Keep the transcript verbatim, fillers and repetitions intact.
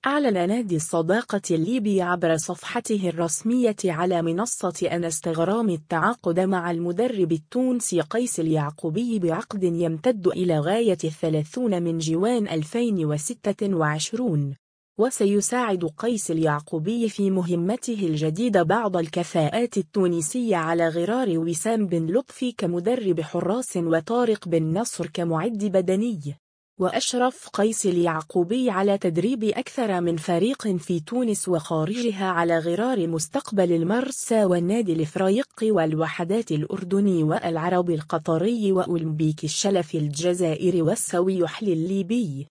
أعلن نادي الصداقة الليبي عبر صفحته الرسمية على منصة انستغرام التعاقد مع المدرب التونسي قيس اليعقوبي بعقد يمتد إلى غاية الثلاثين من جوان ألفين وستة وعشرين، وسيساعد قيس اليعقوبي في مهمته الجديدة بعض الكفاءات التونسية على غرار وسام بن لطفي كمدرب حراس وطارق بن نصر كمعد بدني. وأشرف قيس اليعقوبي على تدريب أكثر من فريق في تونس وخارجها على غرار مستقبل المرسى والنادي الإفريقي والوحدات الأردني والعرب القطري وأولمبيك الشلف الجزائري والسويحل الليبي.